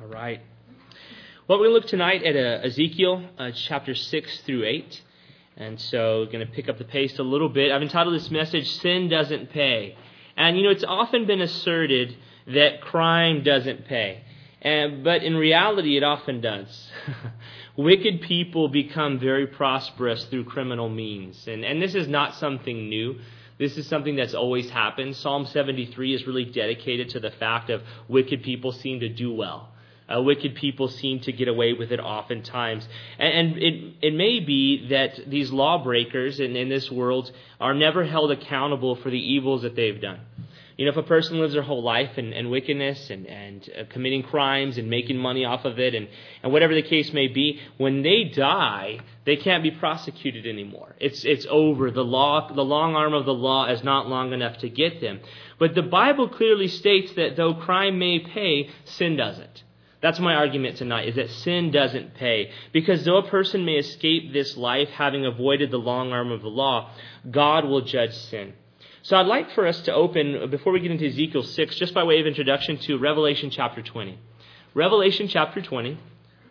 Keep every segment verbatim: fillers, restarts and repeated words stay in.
All right. Well, we're going to look tonight at uh, Ezekiel uh, chapter six through eight. And so we're going to pick up the pace a little bit. I've entitled this message, Sin Doesn't Pay. And, you know, it's often been asserted that crime doesn't pay. And, but in reality, it often does. Wicked people become very prosperous through criminal means. And, and this is not something new. This is something that's always happened. Psalm seventy-three is really dedicated to the fact of wicked people seem to do well. Uh, wicked people seem to get away with it oftentimes. And, and it, it may be that these lawbreakers in, in this world are never held accountable for the evils that they've done. You know, if a person lives their whole life in, in wickedness and, and uh, committing crimes and making money off of it and, and whatever the case may be, when they die, they can't be prosecuted anymore. It's it's over. The law, the long arm of the law is not long enough to get them. But the Bible clearly states that though crime may pay, sin doesn't. That's my argument tonight, is that sin doesn't pay. Because though a person may escape this life having avoided the long arm of the law, God will judge sin. So I'd like for us to open, before we get into Ezekiel six, just by way of introduction, to Revelation chapter twenty. Revelation chapter twenty,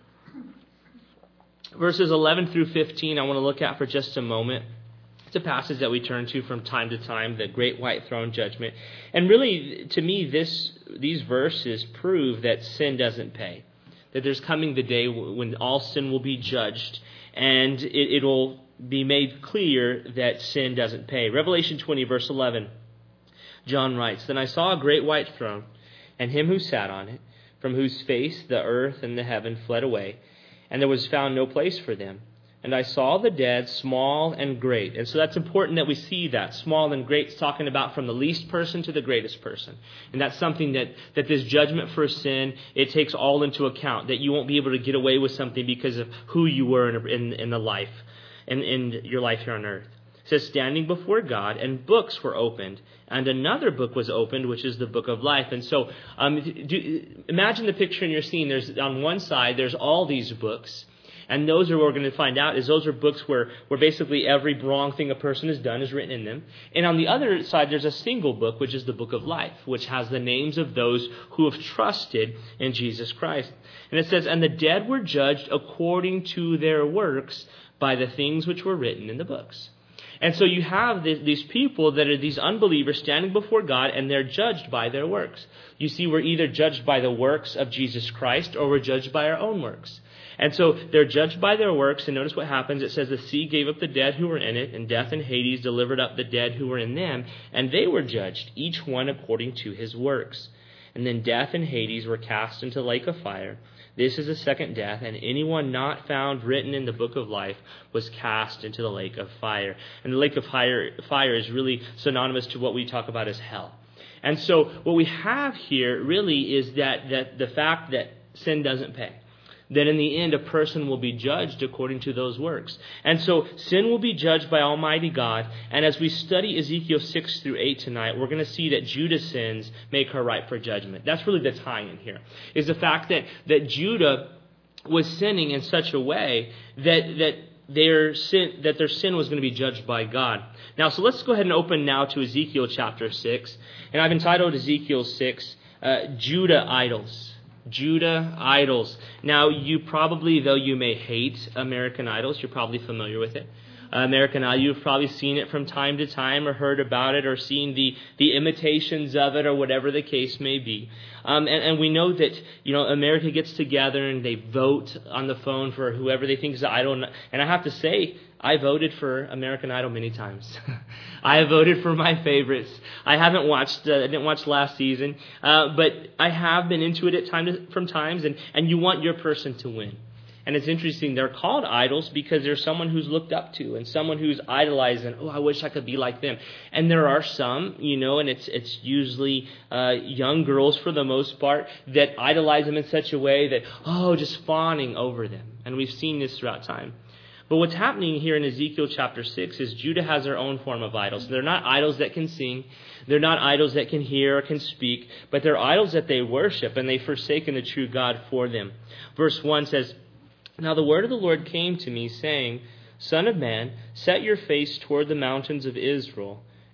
verses eleven through fifteen, I want to look at for just a moment. It's a passage that we turn to from time to time, the Great White Throne Judgment. And really, to me, this these verses prove that sin doesn't pay. That there's coming the day when all sin will be judged, and it, it'll be made clear that sin doesn't pay. Revelation twenty, verse eleven, John writes, Then I saw a great white throne, and him who sat on it, from whose face the earth and the heaven fled away, and there was found no place for them. And I saw the dead, small and great. And so that's important that we see that. Small and great is talking about from the least person to the greatest person. And that's something that, that this judgment for sin, it takes all into account. That you won't be able to get away with something because of who you were in, in, in the life, in, in your life here on earth. It says, standing before God, and books were opened. And another book was opened, which is the book of life. And so um, do, imagine the picture in your scene. There's on one side, there's all these books. And those are what we're going to find out is those are books where, where basically every wrong thing a person has done is written in them. And on the other side, there's a single book, which is the book of life, which has the names of those who have trusted in Jesus Christ. And it says, and the dead were judged according to their works by the things which were written in the books. And so you have these people that are these unbelievers standing before God, and they're judged by their works. You see, we're either judged by the works of Jesus Christ or we're judged by our own works. And so they're judged by their works, and notice what happens. It says the sea gave up the dead who were in it, and death and Hades delivered up the dead who were in them, and they were judged, each one according to his works. And then death and Hades were cast into the lake of fire. This is the second death, and anyone not found written in the book of life was cast into the lake of fire. And the lake of fire, fire is really synonymous to what we talk about as hell. And so what we have here really is that, that the fact that sin doesn't pay. That in the end, a person will be judged according to those works. And so sin will be judged by Almighty God. And as we study Ezekiel six through eight tonight, we're going to see that Judah's sins make her ripe for judgment. That's really the tie-in here, is the fact that, that Judah was sinning in such a way that, that, their sin, that their sin was going to be judged by God. Now, so let's go ahead and open now to Ezekiel chapter six. And I've entitled Ezekiel six, uh, Judah Idols. Judah Idols. Now, you probably, though you may hate American Idols, you're probably familiar with it. Uh, American Idol, you've probably seen it from time to time or heard about it or seen the, the imitations of it or whatever the case may be. Um, and, and we know that, you know, America gets together and they vote on the phone for whoever they think is the idol. And I have to say, I voted for American Idol many times. I have voted for my favorites. I haven't watched, uh, I didn't watch last season, uh, but I have been into it at time from times, and, and you want your person to win. And it's interesting, they're called idols because there's someone who's looked up to and someone who's idolized and, oh, I wish I could be like them. And there are some, you know, and it's it's usually uh, young girls for the most part that idolize them in such a way that, oh, just fawning over them. And we've seen this throughout time. But what's happening here in Ezekiel chapter six is Judah has their own form of idols. They're not idols that can sing. They're not idols that can hear or can speak. But they're idols that they worship, and they've forsaken the true God for them. Verse one says, Now the word of the Lord came to me, saying, Son of man, set your face toward the mountains of Israel,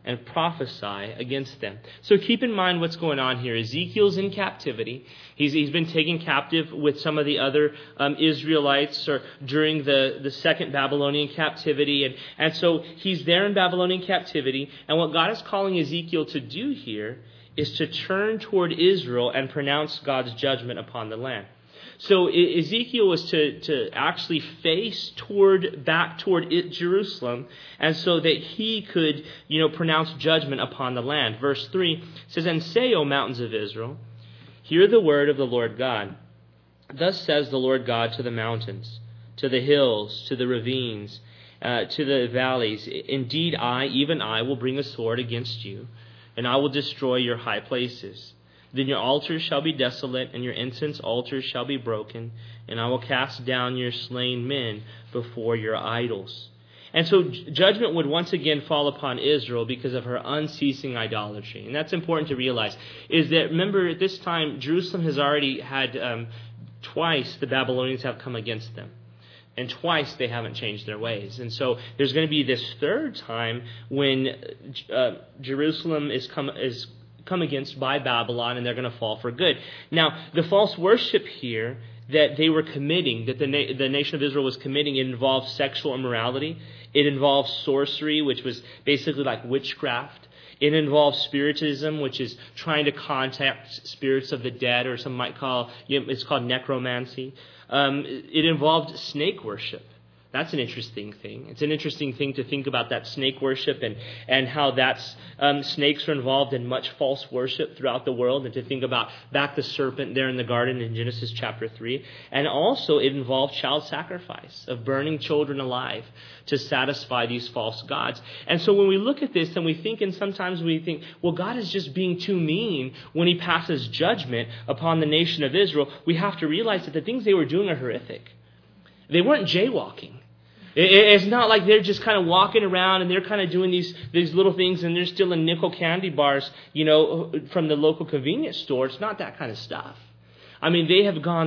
and prophesy against them. So keep in mind what's going on here. Ezekiel's in captivity. He's, he's been taken captive with some of the other um, Israelites or during the, the second Babylonian captivity. And, and so he's there in Babylonian captivity. And what God is calling Ezekiel to do here is to turn toward Israel and pronounce God's judgment upon the land. So Ezekiel was to, to actually face toward back toward it, Jerusalem, and so that he could, you know, pronounce judgment upon the land. Verse three says, "And say, O mountains of Israel, hear the word of the Lord God. Thus says the Lord God to the mountains, to the hills, to the ravines, uh, to the valleys. Indeed, I, even I, will bring a sword against you, and I will destroy your high places. Then your altars shall be desolate, and your incense altars shall be broken, and I will cast down your slain men before your idols." And so judgment would once again fall upon Israel because of her unceasing idolatry. And that's important to realize, is that, remember, at this time, Jerusalem has already had, um, twice the Babylonians have come against them. And twice they haven't changed their ways. And so there's going to be this third time when uh, Jerusalem is come is come against by Babylon, and they're going to fall for good. Now, the false worship here that they were committing, that the na- the nation of Israel was committing, it involved sexual immorality. It involved sorcery, which was basically like witchcraft. It involves spiritism, which is trying to contact spirits of the dead, or some might call, you know, it's called necromancy. Um, it involved snake worship. That's an interesting thing. It's an interesting thing to think about that snake worship and, and how that's um, snakes are involved in much false worship throughout the world, and to think about back the serpent there in the garden in Genesis chapter three. And also it involved child sacrifice, of burning children alive to satisfy these false gods. And so when we look at this and we think, and sometimes we think, well, God is just being too mean when he passes judgment upon the nation of Israel, we have to realize that the things they were doing are horrific. They weren't jaywalking. It's not like they're just kind of walking around and they're kind of doing these these little things and they're stealing nickel candy bars, you know, from the local convenience store. It's not that kind of stuff. I mean, they have gone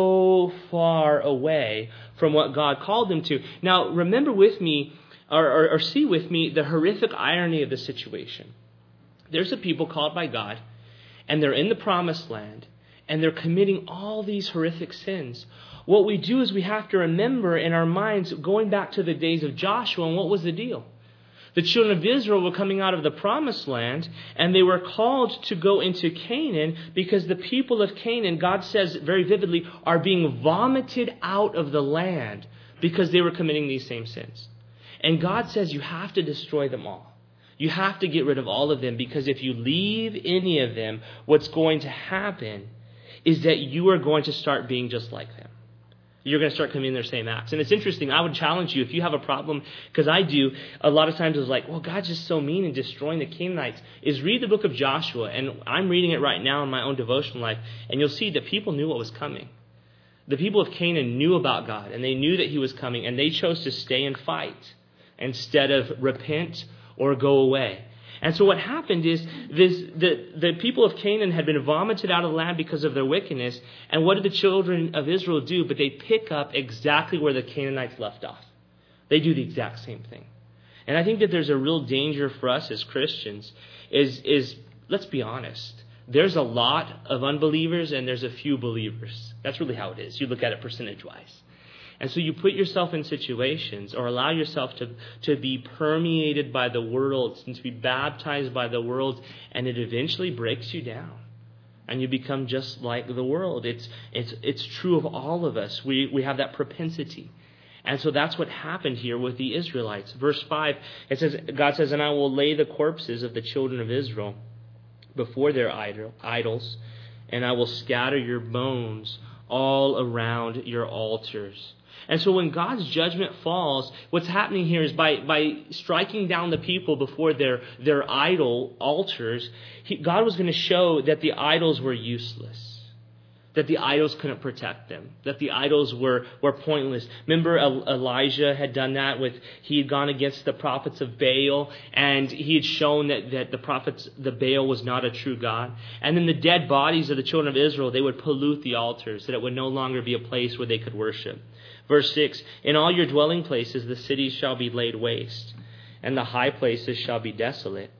so far away from what God called them to. Now, remember with me, or, or, or see with me, the horrific irony of the situation. There's a people called by God, and they're in the promised land, and they're committing all these horrific sins. What we do is we have to remember in our minds, going back to the days of Joshua, and what was the deal? The children of Israel were coming out of the promised land, and they were called to go into Canaan because the people of Canaan, God says very vividly, are being vomited out of the land because they were committing these same sins. And God says you have to destroy them all. You have to get rid of all of them, because if you leave any of them, what's going to happen is that you are going to start being just like them. You're going to start committing their same acts. And it's interesting. I would challenge you, if you have a problem, because I do, a lot of times it's like, well, God's just so mean in destroying the Canaanites, is read the book of Joshua. And I'm reading it right now in my own devotional life. And you'll see that people knew what was coming. The people of Canaan knew about God, and they knew that he was coming, and they chose to stay and fight instead of repent or go away. And so what happened is this, the, the people of Canaan had been vomited out of the land because of their wickedness. And what did the children of Israel do? But they pick up exactly where the Canaanites left off. They do the exact same thing. And I think that there's a real danger for us as Christians is, is let's be honest, there's a lot of unbelievers and there's a few believers. That's really how it is. You look at it percentage-wise. And so you put yourself in situations, or allow yourself to, to be permeated by the world and to be baptized by the world, and it eventually breaks you down. And you become just like the world. It's it's it's true of all of us. We we have that propensity. And so that's what happened here with the Israelites. Verse five, it says, God says, "And I will lay the corpses of the children of Israel before their idol, idols, and I will scatter your bones all around your altars." And so when God's judgment falls, what's happening here is by, by striking down the people before their, their idol altars, he, God was going to show that the idols were useless, that the idols couldn't protect them, that the idols were, were pointless. Remember Elijah had done that with, he had gone against the prophets of Baal, and he had shown that, that the prophets, the Baal was not a true God. And then the dead bodies of the children of Israel, they would pollute the altars, that it would no longer be a place where they could worship. Verse six, "In all your dwelling places the cities shall be laid waste, and the high places shall be desolate.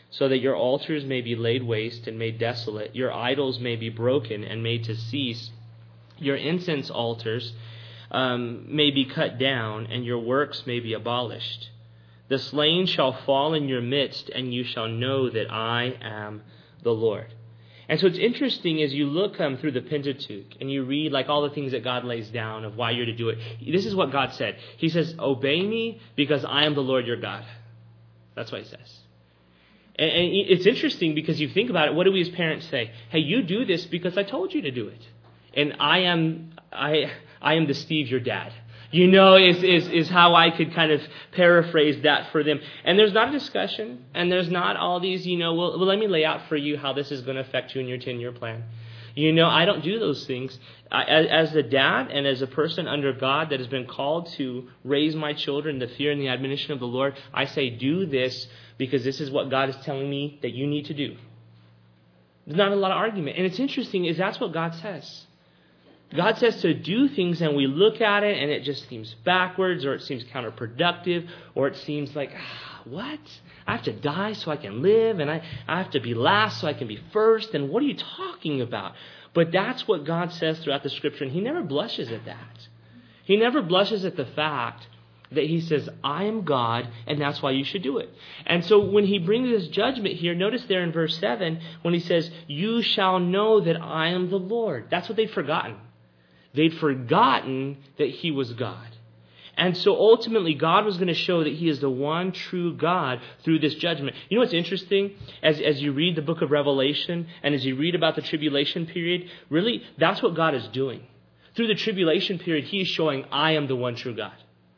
so that your altars may be laid waste and made desolate, your idols may be broken and made to cease, your incense altars um, may be cut down, and your works may be abolished. The slain shall fall in your midst, and you shall know that I am the Lord. And so it's interesting as you look um, through the Pentateuch and you read like all the things that God lays down of why you're to do it. This is what God said. He says, obey me because I am the Lord your God. That's what he says. And, and it's interesting because you think about it. What do we as parents say? Hey, you do this because I told you to do it. And I am I I am the Steve, your dad. You know, is, is, is how I could kind of paraphrase that for them. And there's not a discussion, and there's not all these, you know, well, well let me lay out for you how this is going to affect you in your ten-year plan. You know, I don't do those things. I, as, as a dad and as a person under God that has been called to raise my children in the fear and the admonition of the Lord, I say do this because this is what God is telling me that you need to do. There's not a lot of argument. And it's interesting is that's what God says. God says to do things and we look at it and it just seems backwards or it seems counterproductive or it seems like, ah, what? I have to die so I can live and I, I have to be last so I can be first. And what are you talking about? But that's what God says throughout the Scripture, and he never blushes at that. He never blushes at the fact that he says, I am God, and that's why you should do it. And so when he brings this judgment here, notice there in verse seven, when he says, you shall know that I am the Lord. That's what they'd forgotten. They'd forgotten that he was God. And so ultimately, God was going to show that he is the one true God through this judgment. You know what's interesting? As, as you read the book of Revelation and as you read about the tribulation period, really, that's what God is doing. Through the tribulation period, he is showing, I am the one true God.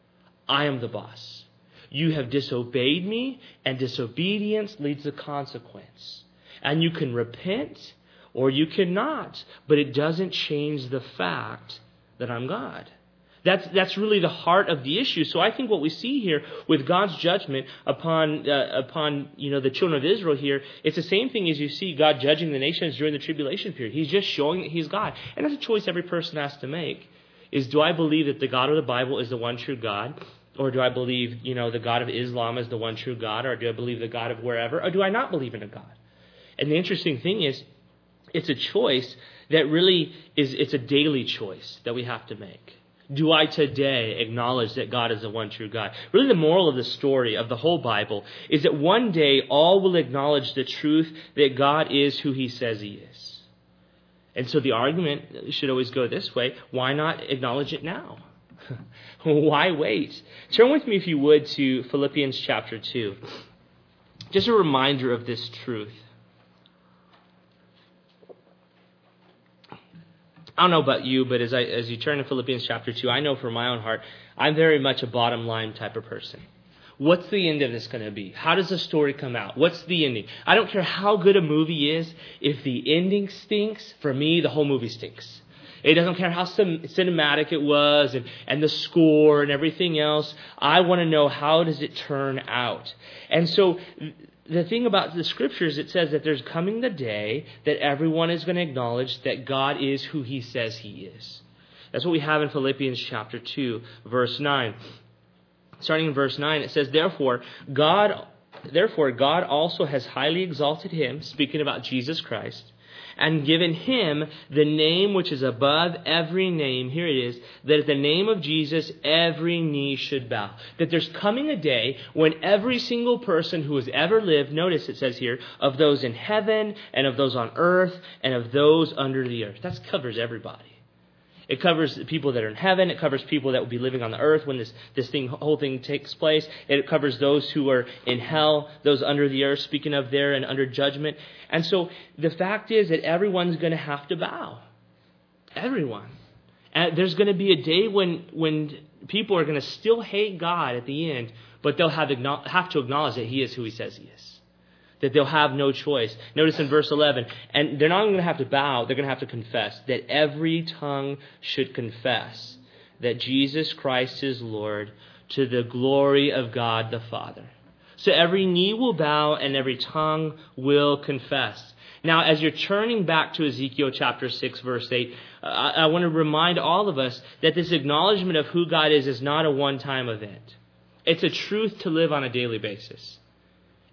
I am the boss. You have disobeyed me, and disobedience leads to consequence. And you can repent, or you cannot, but it doesn't change the fact that I'm God. That's that's really the heart of the issue. So I think what we see here with God's judgment upon uh, upon you know the children of Israel here, it's the same thing as you see God judging the nations during the tribulation period. He's just showing that he's God, and that's a choice every person has to make. Is do I believe that the God of the Bible is the one true God, or do I believe you know the God of Islam is the one true God, or do I believe the God of wherever, or do I not believe in a God? And the interesting thing is, it's a choice that really is, it's a daily choice that we have to make. Do I today acknowledge that God is the one true God? Really the moral of the story of the whole Bible is that one day all will acknowledge the truth that God is who he says he is. And so the argument should always go this way. Why not acknowledge it now? Why wait? Turn with me, if you would, to Philippians chapter two. Just a reminder of this truth. I don't know about you, but as I as you turn to Philippians chapter two, I know from my own heart, I'm very much a bottom line type of person. What's the end of this going to be? How does the story come out? What's the ending? I don't care how good a movie is. If the ending stinks, for me, the whole movie stinks. It doesn't care how cinematic it was and, and the score and everything else. I want to know, how does it turn out? And so the thing about the Scriptures, it says that there's coming the day that everyone is going to acknowledge that God is who he says he is. That's what we have in Philippians chapter two, verse nine. Starting in verse nine, it says, Therefore, God, therefore God also has highly exalted him, speaking about Jesus Christ, and given him the name which is above every name. Here it is, that at the name of Jesus, every knee should bow. That there's coming a day when every single person who has ever lived, notice it says here, of those in heaven and of those on earth and of those under the earth. That covers everybody. It covers the people that are in heaven. It covers people that will be living on the earth when this, this thing, whole thing takes place. It covers those who are in hell, those under the earth, speaking of there and under judgment. And so the fact is that everyone's going to have to bow. Everyone. And there's going to be a day when, when people are going to still hate God at the end, but they'll have, have to acknowledge that he is who he says he is. That they'll have no choice. Notice in verse eleven, and they're not going to have to bow, they're going to have to confess that every tongue should confess that Jesus Christ is Lord, to the glory of God the Father. So every knee will bow and every tongue will confess. Now, as you're turning back to Ezekiel chapter six, verse eight, I, I want to remind all of us that this acknowledgement of who God is is not a one-time event. It's a truth to live on a daily basis.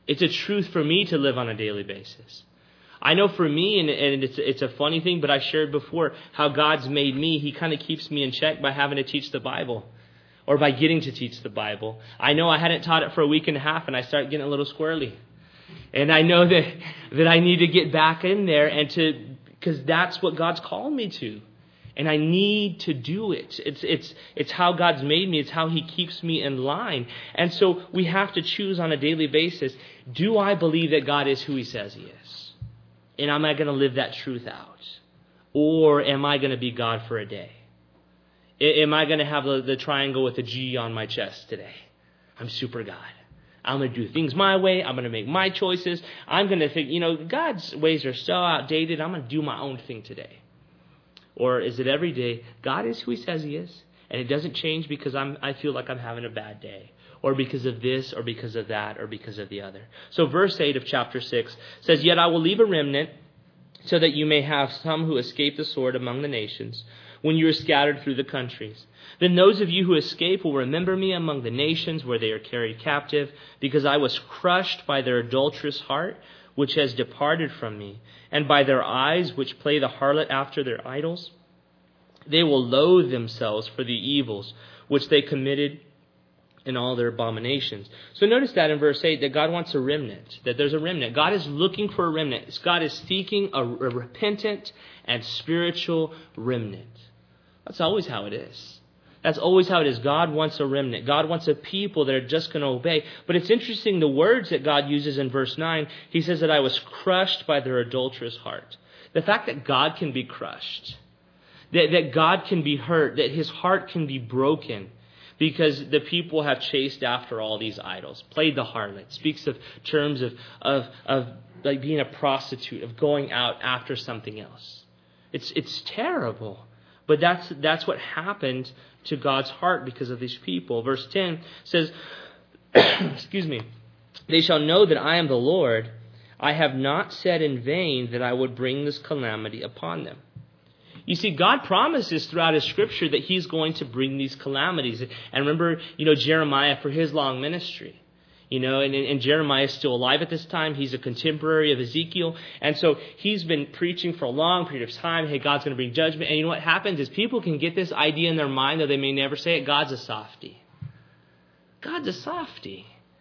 It's a truth for me to live on a daily basis. I know for me, and, and it's, it's a funny thing, but I shared before how God's made me. He kind of keeps me in check by having to teach the Bible or by getting to teach the Bible. I know I hadn't taught it for a week and a half and I start getting a little squirrely. And I know that, that I need to get back in there and to, because that's what God's called me to. And I need to do it. It's, it's, it's how God's made me. It's how He keeps me in line. And so we have to choose on a daily basis. Do I believe that God is who He says He is? And am I going to live that truth out? Or am I going to be God for a day? Am I going to have the, the triangle with a G on my chest today? I'm super God. I'm going to do things my way. I'm going to make my choices. I'm going to think, you know, God's ways are so outdated. I'm going to do my own thing today. Or is it every day, God is who He says He is, and it doesn't change because I'm, I feel like I'm having a bad day, or because of this, or because of that, or because of the other. So verse eight of chapter six says, "Yet I will leave a remnant, so that you may have some who escape the sword among the nations, when you are scattered through the countries. Then those of you who escape will remember me among the nations where they are carried captive, because I was crushed by their adulterous heart, which has departed from me, and by their eyes which play the harlot after their idols. They will loathe themselves for the evils which they committed in all their abominations." So notice that in verse eight, that God wants a remnant, that there's a remnant. God is looking for a remnant. God is seeking a, a repentant and spiritual remnant. That's always how it is. That's always how it is. God wants a remnant. God wants a people that are just going to obey. But it's interesting, the words that God uses in verse nine, He says that I was crushed by their adulterous heart. The fact that God can be crushed, that, that God can be hurt, that His heart can be broken, because the people have chased after all these idols, played the harlot. Speaks of terms of, of, of like being a prostitute, of going out after something else. It's, it's terrible. But that's, that's what happened to God's heart because of these people. Verse ten says, excuse me, "They shall know that I am the Lord. I have not said in vain that I would bring this calamity upon them." You see, God promises throughout His Scripture that He's going to bring these calamities. And remember, you know, Jeremiah for his long ministry. You know, and, and Jeremiah is still alive at this time. He's a contemporary of Ezekiel. And so he's been preaching for a long period of time. Hey, God's going to bring judgment. And you know what happens is people can get this idea in their mind, though they may never say it. God's a softie. God's a softie.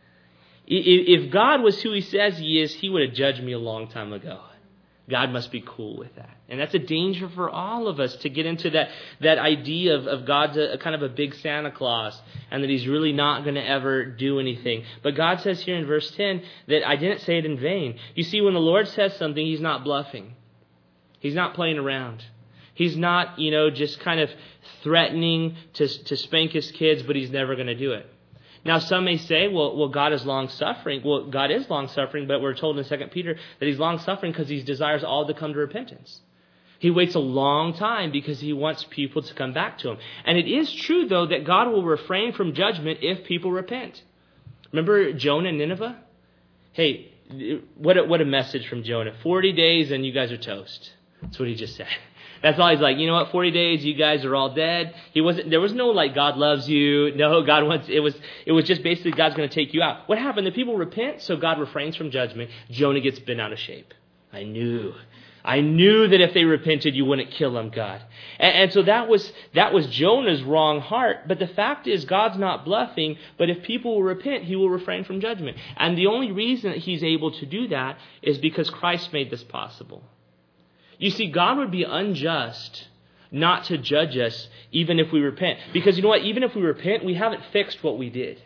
If God was who He says He is, He would have judged me a long time ago. God must be cool with that. And that's a danger for all of us, to get into that, that idea of, of God's a, a kind of a big Santa Claus and that He's really not going to ever do anything. But God says here in verse ten that I didn't say it in vain. You see, when the Lord says something, He's not bluffing. He's not playing around. He's not, you know, just kind of threatening to, to spank His kids, but He's never going to do it. Now, some may say, well, well, God is long-suffering. Well, God is long-suffering, but we're told in Second Peter that He's long-suffering because He desires all to come to repentance. He waits a long time because He wants people to come back to Him. And it is true, though, that God will refrain from judgment if people repent. Remember Jonah and Nineveh? Hey, what a, what a message from Jonah. forty days and you guys are toast. That's what he just said. That's all he's like, you know what, forty days, you guys are all dead. He wasn't, there was no like, God loves you. No, God wants, it was, it was just basically God's going to take you out. What happened? The people repent, so God refrains from judgment. Jonah gets bent out of shape. I knew. I knew that if they repented, you wouldn't kill them, God. And, and so that was, that was Jonah's wrong heart. But the fact is, God's not bluffing, but if people will repent, He will refrain from judgment. And the only reason that He's able to do that is because Christ made this possible. You see, God would be unjust not to judge us even if we repent. Because you know what? Even if we repent, we haven't fixed what we did.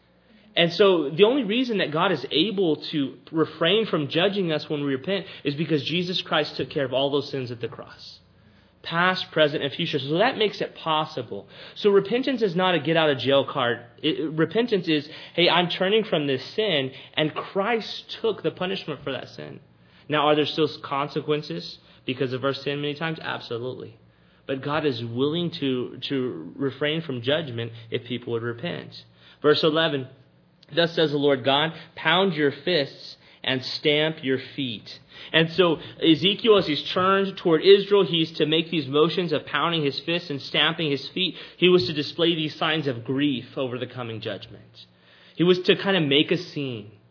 And so the only reason that God is able to refrain from judging us when we repent is because Jesus Christ took care of all those sins at the cross. Past, present, and future. So that makes it possible. So repentance is not a get out of jail card. It, repentance is, hey, I'm turning from this sin, and Christ took the punishment for that sin. Now, are there still consequences because of our sin many times? Absolutely. But God is willing to, to refrain from judgment if people would repent. Verse eleven, thus says the Lord God, pound your fists and stamp your feet. And so Ezekiel, as he's turned toward Israel, he's to make these motions of pounding his fists and stamping his feet. He was to display these signs of grief over the coming judgment. He was to kind of make a scene.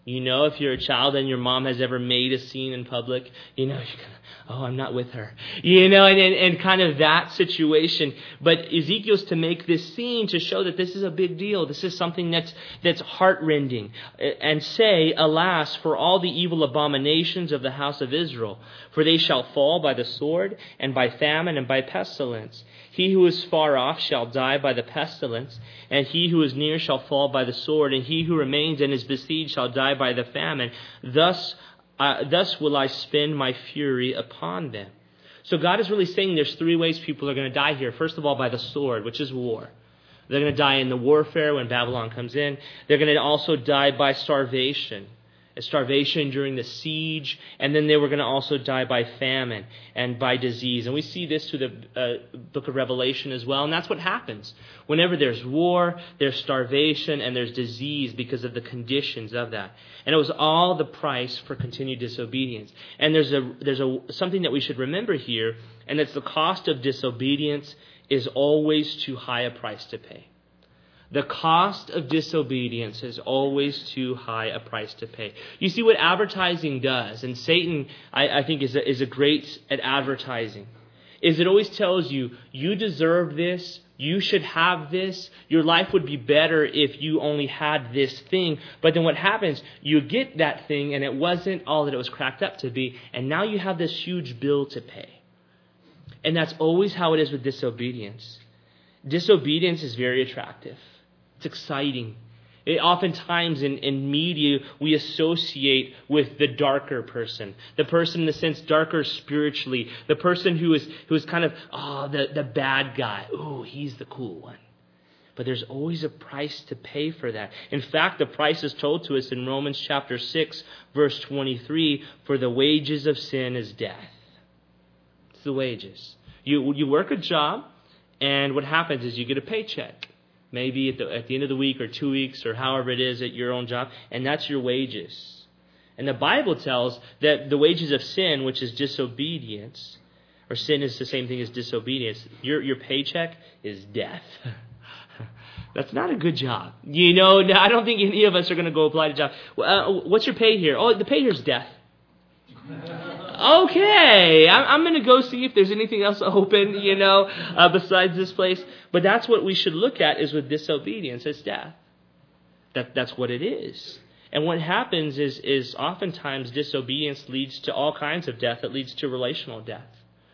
You know, if you're a child and your mom has ever made a scene in public, you know, you're kind of, oh, I'm not with her. You know, and, and, and kind of that situation. But Ezekiel's to make this scene to show that this is a big deal. This is something that's that's heart-rending. And say, alas, for all the evil abominations of the house of Israel, for they shall fall by the sword, and by famine, and by pestilence. He who is far off shall die by the pestilence, and he who is near shall fall by the sword, and he who remains and is besieged shall die by the famine. Thus, uh, thus will I spend my fury upon them. So God is really saying there's three ways people are going to die here. First of all, by the sword, which is war. They're going to die in the warfare when Babylon comes in. They're going to also die by starvation. Starvation during the siege, and then they were going to also die by famine and by disease. And we see this through the uh, book of Revelation as well, and that's what happens. Whenever there's war, there's starvation, and there's disease because of the conditions of that. And it was all the price for continued disobedience. And there's a there's a something that we should remember here, and it's the cost of disobedience is always too high a price to pay. The cost of disobedience is always too high a price to pay. You see what advertising does, and Satan, I, I think, is a, is a great at advertising, is it always tells you, you deserve this, you should have this, your life would be better if you only had this thing. But then what happens, you get that thing, and it wasn't all that it was cracked up to be, and now you have this huge bill to pay. And that's always how it is with disobedience. Disobedience is very attractive. It's exciting. It, oftentimes in, in media, we associate with the darker person. The person, in the sense, darker spiritually. The person who is who is kind of, oh, the, the bad guy. Oh, he's the cool one. But there's always a price to pay for that. In fact, the price is told to us in Romans chapter six, verse twenty-three, for the wages of sin is death. It's the wages. You, you work a job, and what happens is you get a paycheck. Maybe at the, at the end of the week or two weeks or however it is at your own job, and that's your wages. And the Bible tells that the wages of sin, which is disobedience, or sin is the same thing as disobedience, your, your paycheck is death. That's not a good job. You know, I don't think any of us are going to go apply to a job. Uh, what's your pay here? Oh, the pay here is death. Okay, I'm going to go see if there's anything else open, you know, uh, besides this place. But that's what we should look at is with disobedience, it's death. That That's what it is. And what happens is, is oftentimes disobedience leads to all kinds of death. It leads to relational death.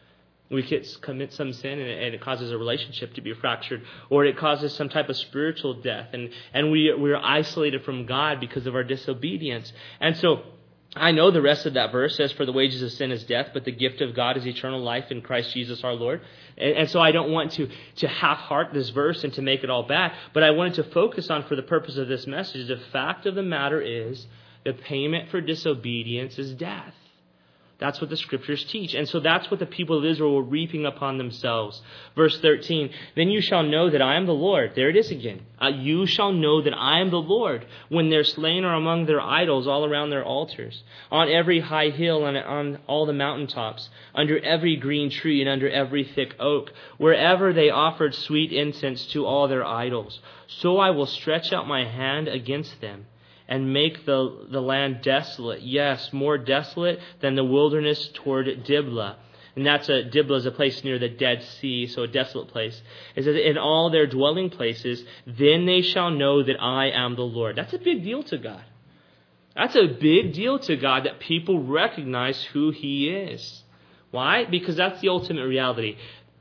We commit some sin and it, and it causes a relationship to be fractured, or it causes some type of spiritual death. And, and we, we're isolated from God because of our disobedience. And so I know the rest of that verse says, for the wages of sin is death, but the gift of God is eternal life in Christ Jesus our Lord. And, and so I don't want to, to half-heart this verse and to make it all bad, but I wanted to focus on, for the purpose of this message, the fact of the matter is the payment for disobedience is death. That's what the Scriptures teach. And so that's what the people of Israel were reaping upon themselves. Verse thirteen, then you shall know that I am the Lord. There it is again. Uh, you shall know that I am the Lord when their slain are among their idols all around their altars, on every high hill and on all the mountaintops, under every green tree and under every thick oak, wherever they offered sweet incense to all their idols. So I will stretch out my hand against them and make the, the land desolate. Yes, more desolate than the wilderness toward Diblah. And that's a, Diblah is a place near the Dead Sea, so a desolate place. It says, in all their dwelling places, then they shall know that I am the Lord. That's a big deal to God. That's a big deal to God that people recognize who He is. Why? Because that's the ultimate reality.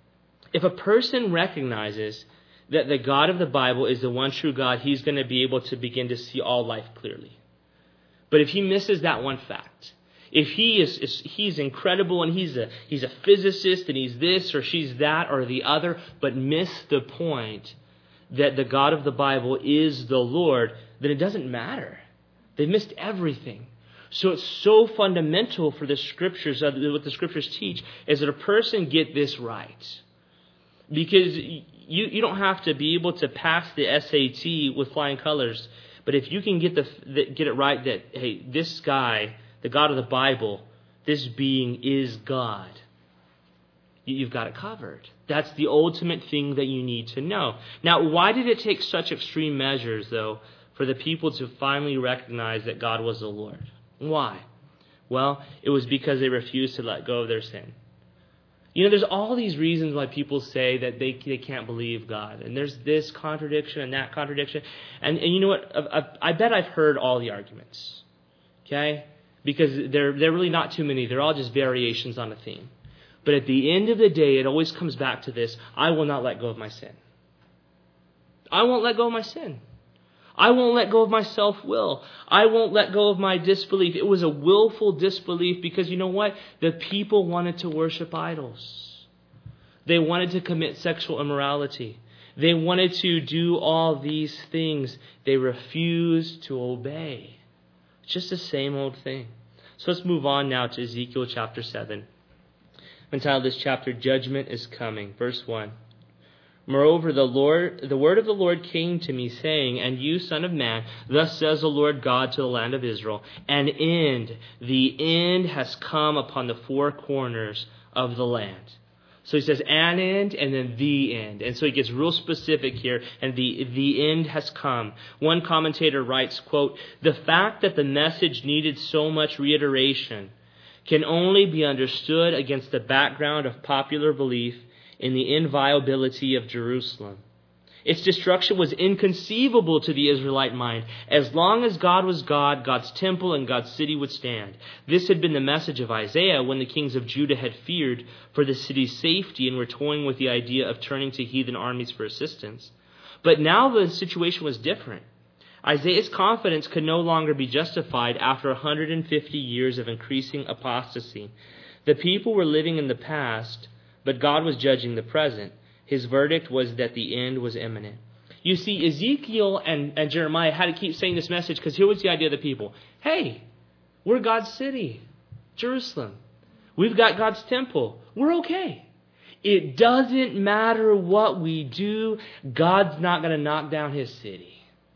If a person recognizes that the God of the Bible is the one true God, he's going to be able to begin to see all life clearly. But if he misses that one fact, if he is, is he's incredible and he's a he's a physicist and he's this or she's that or the other, but miss the point that the God of the Bible is the Lord, then it doesn't matter. They've missed everything. So it's so fundamental for the Scriptures, uh, what the Scriptures teach, is that a person get this right. Because you, you don't have to be able to pass the S A T with flying colors. But if you can get the, the get it right that, hey, this guy, the God of the Bible, this being is God, you've got it covered. That's the ultimate thing that you need to know. Now, why did it take such extreme measures, though, for the people to finally recognize that God was the Lord. Why? Well, it was because they refused to let go of their sin. You know, there's all these reasons why people say that they they can't believe God. And there's this contradiction and that contradiction. And, and you know what? I, I, I bet I've heard all the arguments. Okay? Because they're, they're really not too many. They're all just variations on a theme. But at the end of the day, it always comes back to this: I will not let go of my sin. I won't let go of my sin. I won't let go of my self-will. I won't let go of my disbelief. It was a willful disbelief because you know what? The people wanted to worship idols. They wanted to commit sexual immorality. They wanted to do all these things. They refused to obey. It's just the same old thing. So let's move on now to Ezekiel chapter seven. I'm entitled this chapter, Judgment is Coming. Verse one. Moreover, the Lord, the word of the Lord came to me, saying, And you, son of man, thus says the Lord God to the land of Israel, An end, the end has come upon the four corners of the land. So he says, an end, and then the end. And so he gets real specific here, and the, the end has come. One commentator writes, quote, The fact that the message needed so much reiteration can only be understood against the background of popular belief in the inviolability of Jerusalem. Its destruction was inconceivable to the Israelite mind. As long as God was God, God's temple and God's city would stand. This had been the message of Isaiah when the kings of Judah had feared for the city's safety and were toying with the idea of turning to heathen armies for assistance. But now the situation was different. Isaiah's confidence could no longer be justified after one hundred fifty years of increasing apostasy. The people were living in the past, but God was judging the present. His verdict was that the end was imminent. You see, Ezekiel and, and Jeremiah had to keep saying this message because here was the idea of the people. Hey, we're God's city, Jerusalem. We've got God's temple. We're okay. It doesn't matter what we do. God's not going to knock down his city.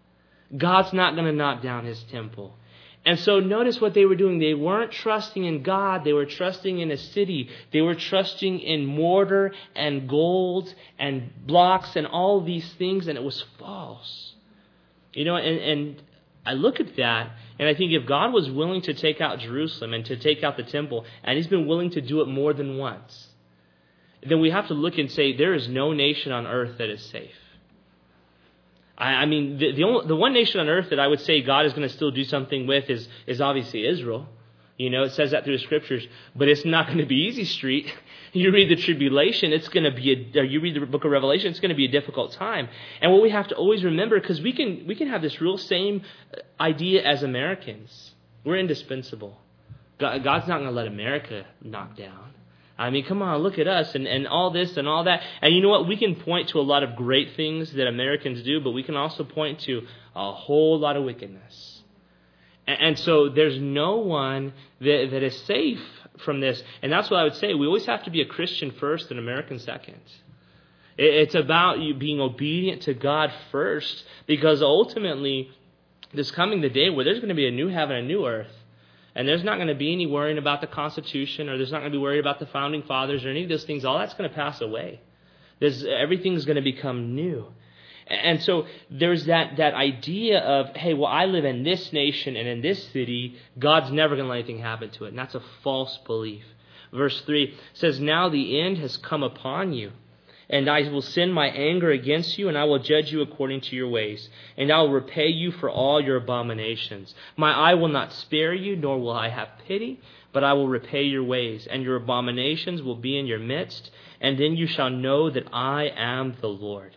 God's not going to knock down his temple. And so notice what they were doing. They weren't trusting in God. They were trusting in a city. They were trusting in mortar and gold and blocks and all these things, and it was false. You know, and, and I look at that, and I think if God was willing to take out Jerusalem and to take out the temple, and he's been willing to do it more than once, then we have to look and say there is no nation on earth that is safe. I mean, the the, only, the one nation on earth that I would say God is going to still do something with is, is obviously Israel. You know, it says that through the scriptures. But it's not going to be easy street. You read the tribulation, it's going to be a, or you read the book of Revelation, it's going to be a difficult time. And what we have to always remember, because we can we can have this real same idea as Americans. We're indispensable. God, God's not going to let America knock down. I mean, come on, look at us and, and all this and all that. And you know what? We can point to a lot of great things that Americans do, but we can also point to a whole lot of wickedness. And, and so there's no one that, that is safe from this. And that's what I would say. We always have to be a Christian first and American second. It, it's about you being obedient to God first, because ultimately there's coming the day where there's going to be a new heaven and a new earth. And there's not going to be any worrying about the Constitution, or there's not going to be worried about the Founding Fathers or any of those things. All that's going to pass away. There's, everything's going to become new. And so there's that, that idea of, hey, well, I live in this nation and in this city. God's never going to let anything happen to it. And that's a false belief. Verse three says, Now the end has come upon you. And I will send my anger against you, and I will judge you according to your ways. And I will repay you for all your abominations. My eye will not spare you, nor will I have pity, but I will repay your ways. And your abominations will be in your midst, and then you shall know that I am the Lord.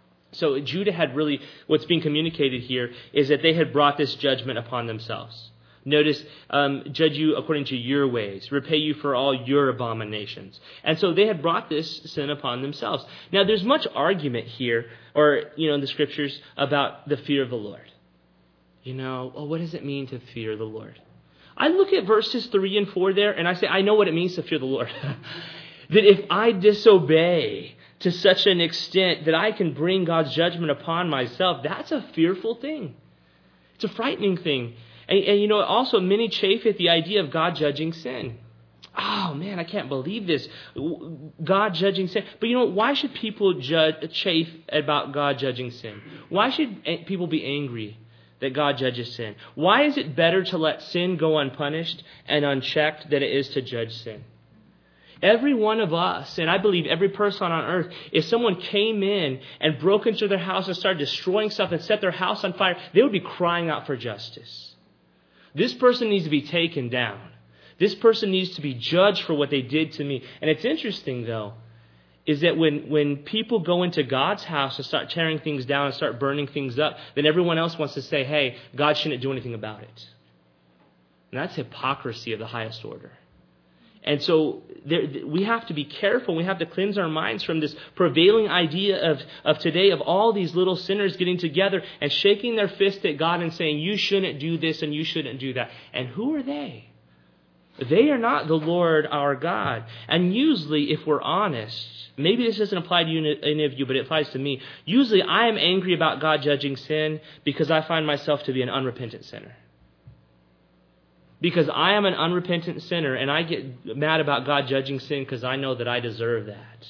So Judah had really, what's being communicated here is that they had brought this judgment upon themselves. Notice, um, judge you according to your ways, repay you for all your abominations. And so they had brought this sin upon themselves. Now, there's much argument here, or, you know, in the scriptures about the fear of the Lord. You know, well, what does it mean to fear the Lord? I look at verses three and four there, and I say, I know what it means to fear the Lord. That if I disobey to such an extent that I can bring God's judgment upon myself, that's a fearful thing. It's a frightening thing. And, and, you know, also many chafe at the idea of God judging sin. Oh, man, I can't believe this. God judging sin. But, you know, why should people judge, chafe about God judging sin? Why should people be angry that God judges sin? Why is it better to let sin go unpunished and unchecked than it is to judge sin? Every one of us, and I believe every person on earth, if someone came in and broke into their house and started destroying stuff and set their house on fire, they would be crying out for justice. This person needs to be taken down. This person needs to be judged for what they did to me. And it's interesting, though, is that when, when people go into God's house and start tearing things down and start burning things up, then everyone else wants to say, hey, God shouldn't do anything about it. And that's hypocrisy of the highest order. And so there, we have to be careful. We have to cleanse our minds from this prevailing idea of, of today of all these little sinners getting together and shaking their fist at God and saying, you shouldn't do this and you shouldn't do that. And who are they? They are not the Lord our God. And usually, if we're honest, maybe this doesn't apply to you, any of you, but it applies to me. Usually I am angry about God judging sin because I find myself to be an unrepentant sinner. Because I am an unrepentant sinner, and I get mad about God judging sin because I know that I deserve that.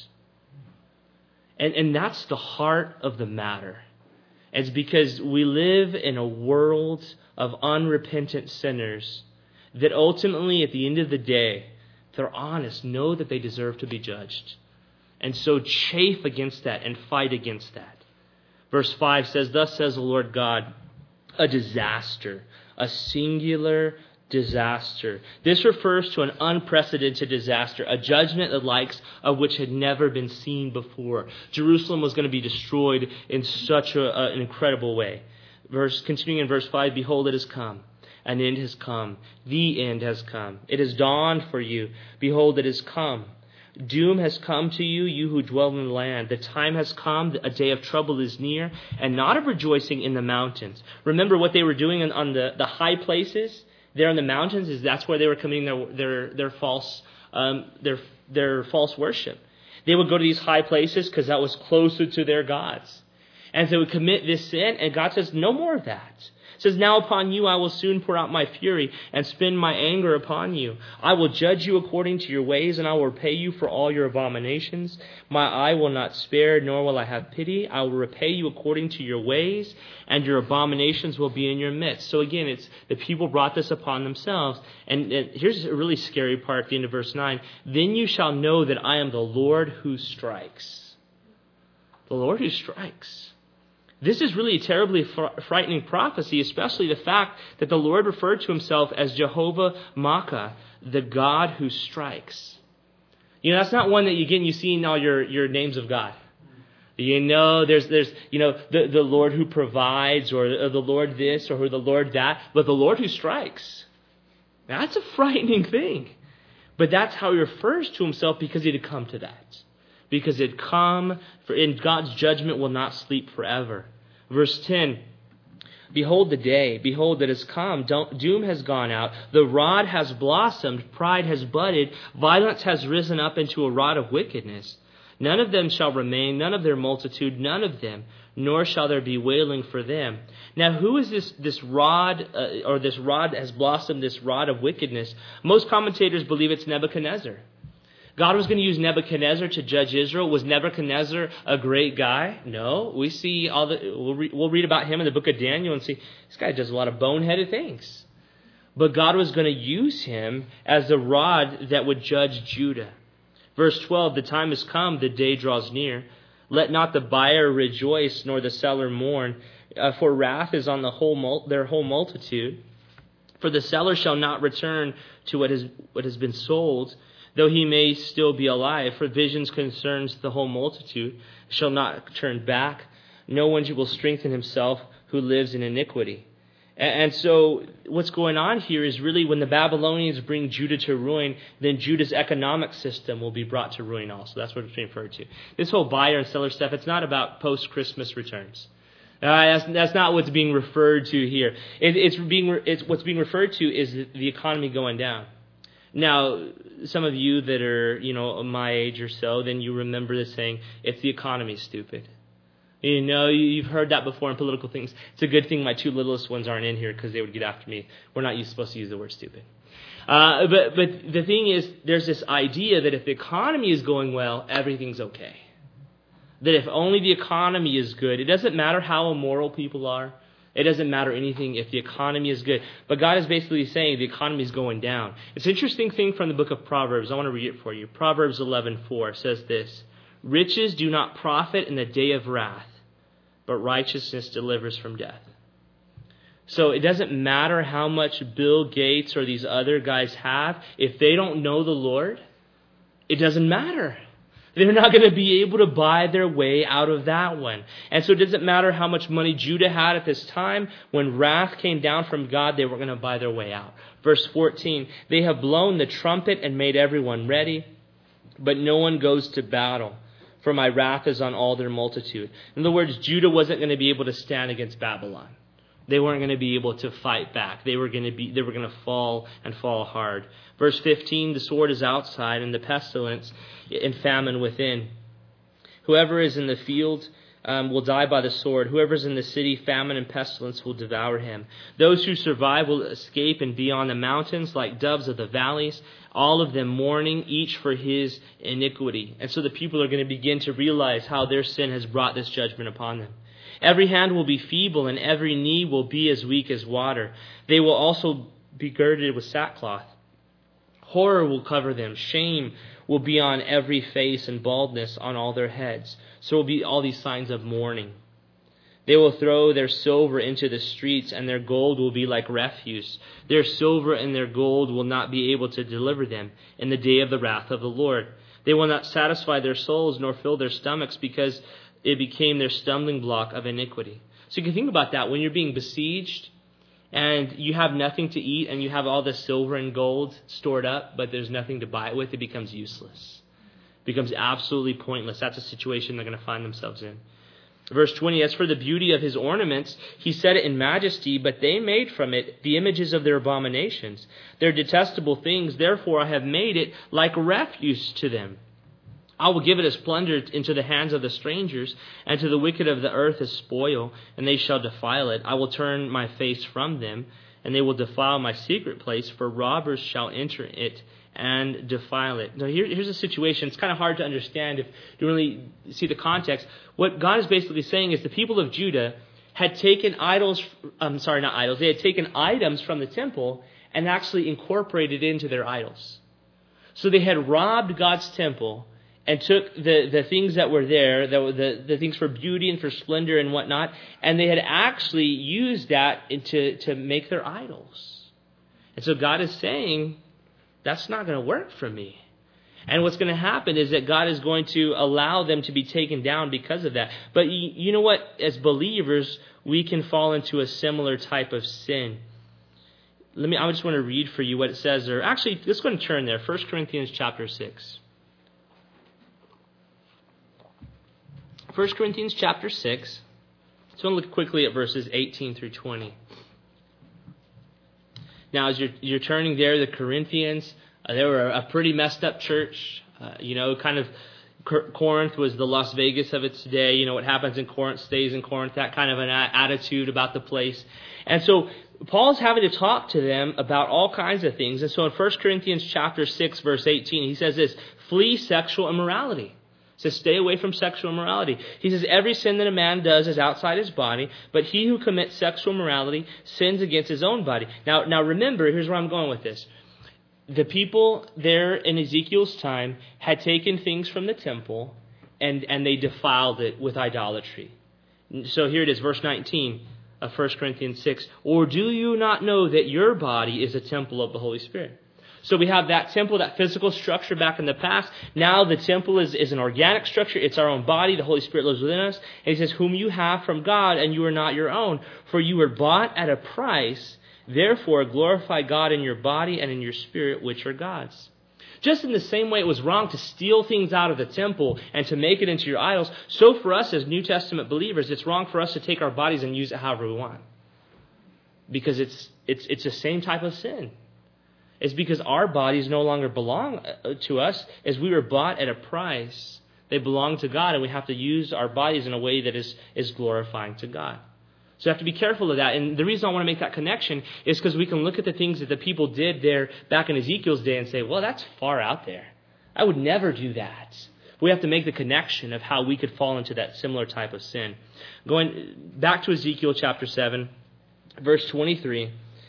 And, and that's the heart of the matter. It's because we live in a world of unrepentant sinners that ultimately, at the end of the day, if they're honest, know that they deserve to be judged. And so chafe against that and fight against that. Verse five says, thus says the Lord God, a disaster, a singular disaster. This refers to an unprecedented disaster, a judgment the likes of which had never been seen before. Jerusalem was going to be destroyed in such a, a, an incredible way. Verse, continuing in verse five, behold, it has come. An end has come. The end has come. It has dawned for you. Behold, it has come. Doom has come to you, you who dwell in the land. The time has come, a day of trouble is near, and not of rejoicing in the mountains. Remember what they were doing on, on the, the high places there in the mountains, is that's where they were committing their their their false um, their their false worship. They would go to these high places because that was closer to their gods, and so they would commit this sin. And God says, no more of that. It says, now upon you I will soon pour out my fury and spend my anger upon you. I will judge you according to your ways, and I will repay you for all your abominations. My eye will not spare, nor will I have pity. I will repay you according to your ways, and your abominations will be in your midst. So again, it's the people brought this upon themselves. And, and here's a really scary part at the end of verse nine. Then you shall know that I am the Lord who strikes. The Lord who strikes. This is really a terribly fr- frightening prophecy, especially the fact that the Lord referred to himself as Jehovah Makkah, the God who strikes. You know, that's not one that you get and you see in all your, your names of God. You know, there's, there's you know, the, the Lord who provides, or the Lord this, or the Lord that, but the Lord who strikes. Now, that's a frightening thing. But that's how he refers to himself, because it had come to that. Because it had come, for, and God's judgment will not sleep forever. Verse ten, behold the day, behold it has come, doom has gone out, the rod has blossomed, pride has budded, violence has risen up into a rod of wickedness. None of them shall remain, none of their multitude, none of them, nor shall there be wailing for them. Now, who is this this rod, uh, or this rod has blossomed, this rod of wickedness? Most commentators believe it's Nebuchadnezzar. God was going to use Nebuchadnezzar to judge Israel. Was Nebuchadnezzar a great guy? No. We see all the we'll, re, we'll read about him in the book of Daniel and see this guy does a lot of boneheaded things. But God was going to use him as the rod that would judge Judah. Verse twelve, the time has come, the day draws near. Let not the buyer rejoice, nor the seller mourn, uh, for wrath is on the whole mul- their whole multitude. For the seller shall not return to what has what has been sold, though he may still be alive, for visions concerns the whole multitude, shall not turn back. No one will strengthen himself who lives in iniquity. And so what's going on here is really when the Babylonians bring Judah to ruin, then Judah's economic system will be brought to ruin also. That's what it's being referred to. This whole buyer and seller stuff, it's not about post-Christmas returns. Uh, that's, that's not what's being referred to here. It, it's being it's what's being referred to is the, the economy going down. Now, some of you that are, you know, my age or so, then you remember this saying, it's the economy, stupid. You know, you've heard that before in political things. It's a good thing my two littlest ones aren't in here because they would get after me. We're not supposed to use the word stupid. Uh, but, but the thing is, there's this idea that if the economy is going well, everything's okay. That if only the economy is good, it doesn't matter how immoral people are. It doesn't matter anything if the economy is good. But God is basically saying the economy is going down. It's an interesting thing from the book of Proverbs. I want to read it for you. Proverbs eleven four says this: riches do not profit in the day of wrath, but righteousness delivers from death. So it doesn't matter how much Bill Gates or these other guys have. If they don't know the Lord, it doesn't matter. They're not going to be able to buy their way out of that one. And so it doesn't matter how much money Judah had at this time. When wrath came down from God, they were going to buy their way out. Verse fourteen, they have blown the trumpet and made everyone ready, but no one goes to battle, for my wrath is on all their multitude. In other words, Judah wasn't going to be able to stand against Babylon. They weren't going to be able to fight back. They were going to be, they were going to fall and fall hard. Verse fifteen, the sword is outside and the pestilence and famine within. Whoever is in the field um, will die by the sword. Whoever is in the city, famine and pestilence will devour him. Those who survive will escape and be on the mountains like doves of the valleys, all of them mourning, each for his iniquity. And so the people are going to begin to realize how their sin has brought this judgment upon them. Every hand will be feeble, and every knee will be as weak as water. They will also be girded with sackcloth. Horror will cover them. Shame will be on every face, and baldness on all their heads. So will be all these signs of mourning. They will throw their silver into the streets, and their gold will be like refuse. Their silver and their gold will not be able to deliver them in the day of the wrath of the Lord. They will not satisfy their souls nor fill their stomachs, because it became their stumbling block of iniquity. So you can think about that. When you're being besieged and you have nothing to eat and you have all the silver and gold stored up, but there's nothing to buy it with, it becomes useless. It becomes absolutely pointless. That's a situation they're going to find themselves in. Verse twenty, as for the beauty of his ornaments, he set it in majesty, but they made from it the images of their abominations. Their detestable things, therefore I have made it like refuse to them. I will give it as plunder into the hands of the strangers, and to the wicked of the earth as spoil, and they shall defile it. I will turn my face from them, and they will defile my secret place, for robbers shall enter it and defile it. Now here, here's a situation. It's kind of hard to understand if you really see the context. What God is basically saying is the people of Judah had taken idols, I'm sorry, not idols, they had taken items from the temple and actually incorporated it into their idols. So they had robbed God's temple and took the, the things that were there, the, the, the things for beauty and for splendor and whatnot, and they had actually used that to, to make their idols. And so God is saying, that's not going to work for me. And what's going to happen is that God is going to allow them to be taken down because of that. But you, you know what? As believers, we can fall into a similar type of sin. Let me. I just want to read for you what it says there. Actually, let's go and turn there. First Corinthians chapter six. First Corinthians chapter six. So I'm going to look quickly at verses eighteen through twenty. Now, as you're, you're turning there, the Corinthians, uh, they were a pretty messed up church. Uh, you know, kind of Corinth was the Las Vegas of its day. You know, what happens in Corinth stays in Corinth, that kind of an a- attitude about the place. And so Paul's having to talk to them about all kinds of things. And so in First Corinthians chapter six, verse eighteen, he says this: flee sexual immorality. He says, stay away from sexual immorality. He says, every sin that a man does is outside his body, but he who commits sexual immorality sins against his own body. Now, now remember, here's where I'm going with this. The people there in Ezekiel's time had taken things from the temple and, and they defiled it with idolatry. So here it is, verse nineteen of First Corinthians six. Or do you not know that your body is a temple of the Holy Spirit? So we have that temple, that physical structure back in the past. Now the temple is, is an organic structure. It's our own body. The Holy Spirit lives within us. And he says, whom you have from God, and you are not your own. For you were bought at a price. Therefore glorify God in your body and in your spirit, which are God's. Just in the same way it was wrong to steal things out of the temple and to make it into your idols, so for us as New Testament believers, it's wrong for us to take our bodies and use it however we want. Because it's it's it's the same type of sin. It's because our bodies no longer belong to us, as we were bought at a price. They belong to God, and we have to use our bodies in a way that is, is glorifying to God. So you have to be careful of that. And the reason I want to make that connection is because we can look at the things that the people did there back in Ezekiel's day and say, well, that's far out there. I would never do that. We have to make the connection of how we could fall into that similar type of sin. Going back to Ezekiel chapter seven. Verse twenty-three,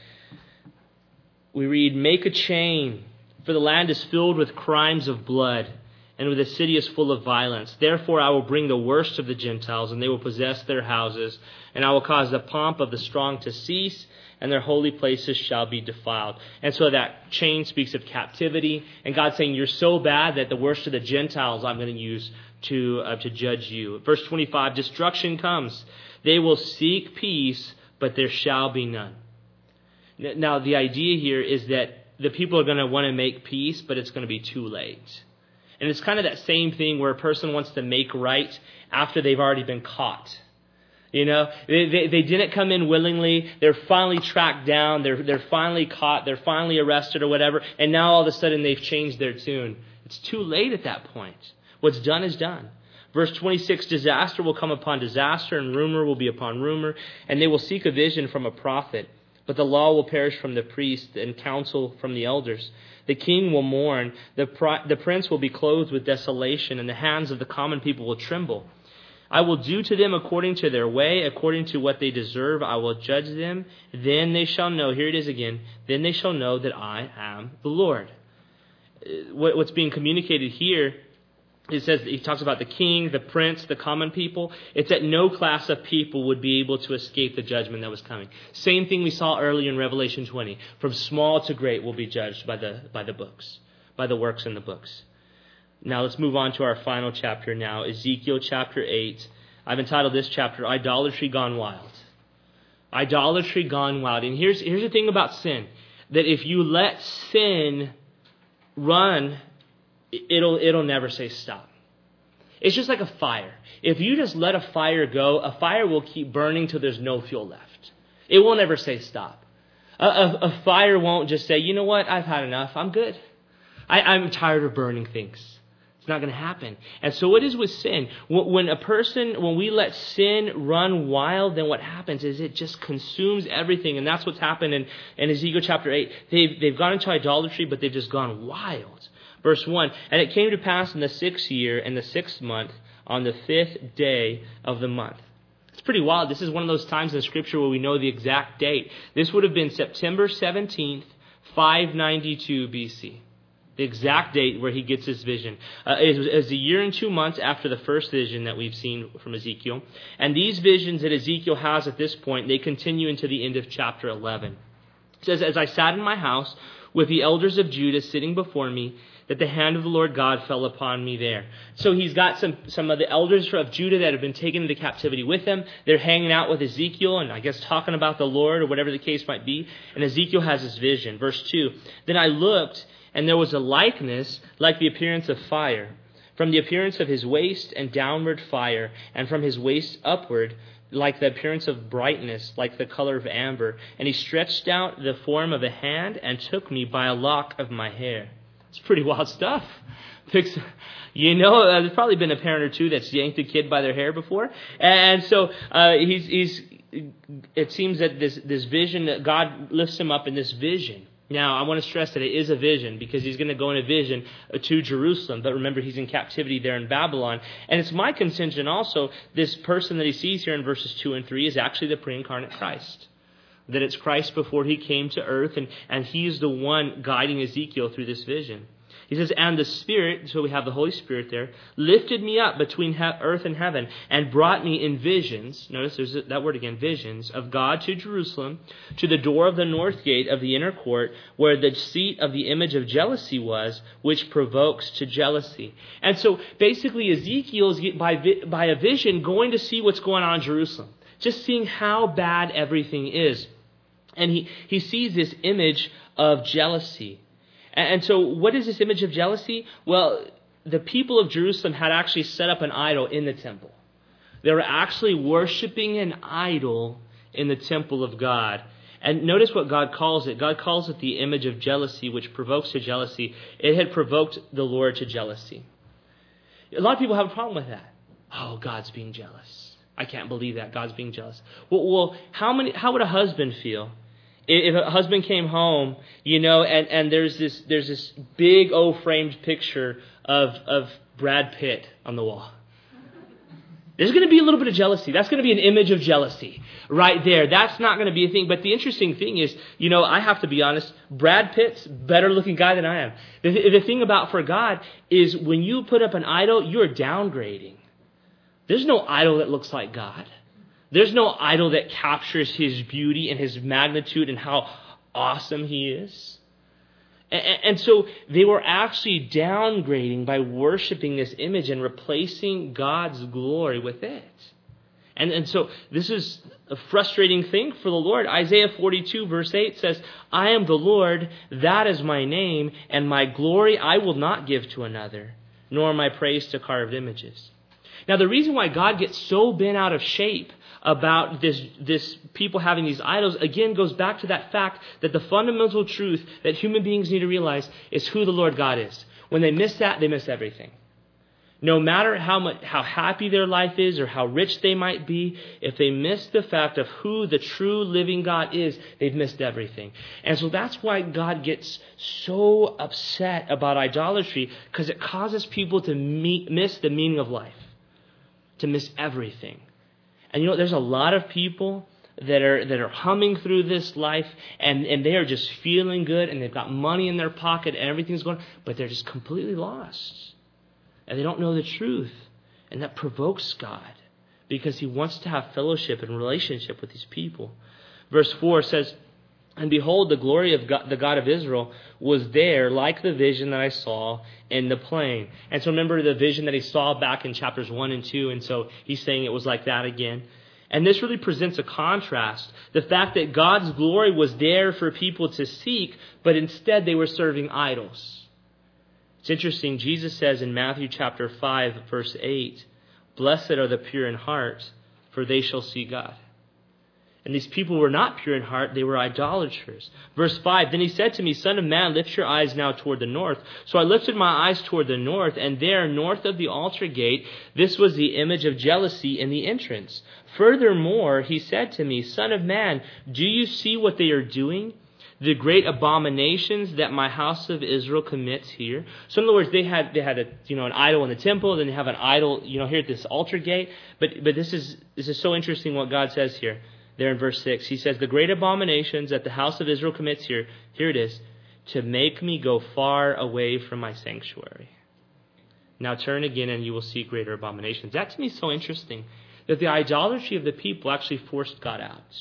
we read, "Make a chain, for the land is filled with crimes of blood, and with the city is full of violence. Therefore I will bring the worst of the Gentiles, and they will possess their houses, and I will cause the pomp of the strong to cease, and their holy places shall be defiled." And so that chain speaks of captivity, and God's saying, you're so bad that the worst of the Gentiles I'm going to use to uh, to judge you. Verse twenty-five, "Destruction comes. They will seek peace, but there shall be none." Now, the idea here is that the people are going to want to make peace, but it's going to be too late. And it's kind of that same thing where a person wants to make right after they've already been caught. You know, they, they, they didn't come in willingly. They're finally tracked down. They're, they're finally caught. They're finally arrested or whatever. And now all of a sudden they've changed their tune. It's too late at that point. What's done is done. Verse twenty-six, "Disaster will come upon disaster, and rumor will be upon rumor, and they will seek a vision from a prophet. But the law will perish from the priest, and counsel from the elders. The king will mourn, the, pri- the prince will be clothed with desolation, and the hands of the common people will tremble. I will do to them according to their way, according to what they deserve, I will judge them. Then they shall know," here it is again, "then they shall know that I am the Lord." What's being communicated here, it says, he talks about the king, the prince, the common people. It's that no class of people would be able to escape the judgment that was coming. Same thing we saw earlier in Revelation twenty. From small to great will be judged by the by the books, by the works in the books. Now let's move on to our final chapter now, Ezekiel chapter eight. I've entitled this chapter, "Idolatry Gone Wild." Idolatry gone wild. And here's, here's the thing about sin, that if you let sin run, It'll it'll never say stop. It's just like a fire. If you just let a fire go, a fire will keep burning till there's no fuel left. It won't ever say stop. A, a, a fire won't just say, you know what, I've had enough. I'm good. I, I'm tired of burning things. It's not going to happen. And so it is with sin. When a person, when we let sin run wild, then what happens is it just consumes everything. And that's what's happened in, in Ezekiel chapter eight. They've, they've gone into idolatry, but they've just gone wild. Verse one, "And it came to pass in the sixth year, in the sixth month, on the fifth day of the month." It's pretty wild. This is one of those times in Scripture where we know the exact date. This would have been September seventeenth, five ninety-two B C. The exact date where he gets his vision. Uh, it, was, it was a year and two months after the first vision that we've seen from Ezekiel. And these visions that Ezekiel has at this point, they continue into the end of chapter eleven. It says, "As I sat in my house with the elders of Judah sitting before me, that the hand of the Lord God fell upon me there." So he's got some, some of the elders of Judah that have been taken into captivity with him. They're hanging out with Ezekiel and I guess talking about the Lord or whatever the case might be. And Ezekiel has this vision. Verse two, "Then I looked, and there was a likeness like the appearance of fire, from the appearance of his waist and downward fire, and from his waist upward like the appearance of brightness, like the color of amber. And he stretched out the form of a hand and took me by a lock of my hair." It's pretty wild stuff. You know, uh, there's probably been a parent or two that's yanked a kid by their hair before. And so uh, he's, he's. It seems that this, this vision, that God lifts him up in this vision. Now, I want to stress that it is a vision because he's going to go in a vision to Jerusalem. But remember, he's in captivity there in Babylon. And it's my contention also, this person that he sees here in verses two and three is actually the pre-incarnate Christ. That it's Christ before he came to earth, and, and he's the one guiding Ezekiel through this vision. He says, "And the Spirit," so we have the Holy Spirit there, "lifted me up between he- earth and heaven, and brought me in visions," notice there's that word again, visions, "of God to Jerusalem, to the door of the north gate of the inner court, where the seat of the image of jealousy was, which provokes to jealousy." And so basically Ezekiel is, by, vi- by a vision, going to see what's going on in Jerusalem. Just seeing how bad everything is. And he, he sees this image of jealousy. And, and so what is this image of jealousy? Well, the people of Jerusalem had actually set up an idol in the temple. They were actually worshiping an idol in the temple of God. And notice what God calls it. God calls it the image of jealousy, which provokes to jealousy. It had provoked the Lord to jealousy. A lot of people have a problem with that. Oh, God's being jealous. I can't believe that God's being jealous. Well, well how many? How would a husband feel if a husband came home, you know, and, and there's this there's this big old framed picture of of Brad Pitt on the wall? There's going to be a little bit of jealousy. That's going to be an image of jealousy right there. That's not going to be a thing. But the interesting thing is, you know, I have to be honest, Brad Pitt's a better looking guy than I am. The, the thing about for God is when you put up an idol, you're downgrading. There's no idol that looks like God. There's no idol that captures his beauty and his magnitude and how awesome he is. And so they were actually downgrading by worshiping this image and replacing God's glory with it. And, and so this is a frustrating thing for the Lord. Isaiah forty-two verse eight says, I am the Lord, that is my name, and my glory I will not give to another, nor my praise to carved images. Now the reason why God gets so bent out of shape about this, this people having these idols, again, goes back to that fact that the fundamental truth that human beings need to realize is who the Lord God is. When they miss that, they miss everything. No matter how much, how happy their life is or how rich they might be, if they miss the fact of who the true living God is, they've missed everything. And so that's why God gets so upset about idolatry, because it causes people to meet, miss the meaning of life, to miss everything. And you know, there's a lot of people that are that are humming through this life and, and they are just feeling good and they've got money in their pocket and everything's going, but they're just completely lost. And they don't know the truth. And that provokes God because he wants to have fellowship and relationship with these people. Verse four says, and behold, the glory of God, the God of Israel was there like the vision that I saw in the plain. And so remember the vision that he saw back in chapters one and two. And so he's saying it was like that again. And this really presents a contrast. The fact that God's glory was there for people to seek, but instead they were serving idols. It's interesting. Jesus says in Matthew chapter five, verse eight, blessed are the pure in heart, for they shall see God. And these people were not pure in heart, they were idolaters. Verse five, then he said to me, Son of man, lift your eyes now toward the north. So I lifted my eyes toward the north, and there, north of the altar gate, this was the image of jealousy in the entrance. Furthermore, he said to me, Son of man, do you see what they are doing? The great abominations that my house of Israel commits here. So in other words, they had they had a you know an idol in the temple, then they have an idol you know here at this altar gate. But but this is this is so interesting what God says here. There in verse six, he says, the great abominations that the house of Israel commits here, here it is, to make me go far away from my sanctuary. Now turn again and you will see greater abominations. That to me is so interesting, that the idolatry of the people actually forced God out.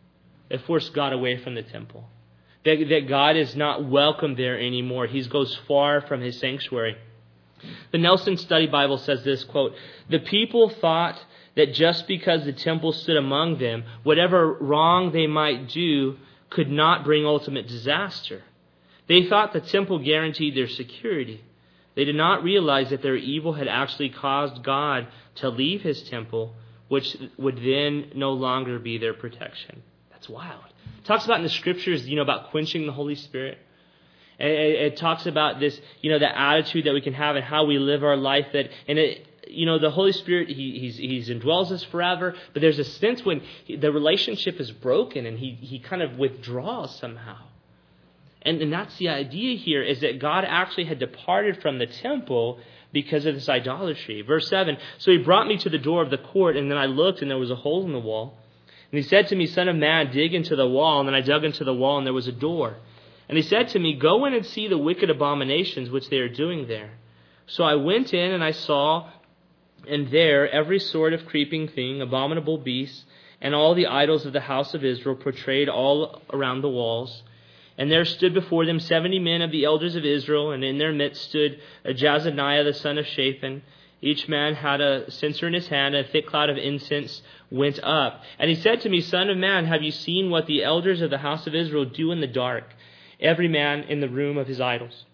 It forced God away from the temple. That, that God is not welcome there anymore. He goes far from his sanctuary. The Nelson Study Bible says this, quote, the people thought that just because the temple stood among them, whatever wrong they might do could not bring ultimate disaster. They thought the temple guaranteed their security. They did not realize that their evil had actually caused God to leave his temple, which would then no longer be their protection. That's wild. It talks about in the scriptures, you know, about quenching the Holy Spirit. It, it, it talks about this, you know, the attitude that we can have and how we live our life. That, and it, you know, the Holy Spirit, he he's, he's indwells us forever. But there's a sense when he, the relationship is broken and he he kind of withdraws somehow. And, and that's the idea here, is that God actually had departed from the temple because of this idolatry. Verse seven, so he brought me to the door of the court, and then I looked, and there was a hole in the wall. And he said to me, Son of man, dig into the wall. And then I dug into the wall, and there was a door. And he said to me, go in and see the wicked abominations which they are doing there. So I went in, and I saw, and there every sort of creeping thing, abominable beasts, and all the idols of the house of Israel portrayed all around the walls. And there stood before them seventy men of the elders of Israel, and in their midst stood Jazaniah the son of Shaphan. Each man had a censer in his hand, and a thick cloud of incense went up. And he said to me, Son of man, have you seen what the elders of the house of Israel do in the dark, every man in the room of his idols?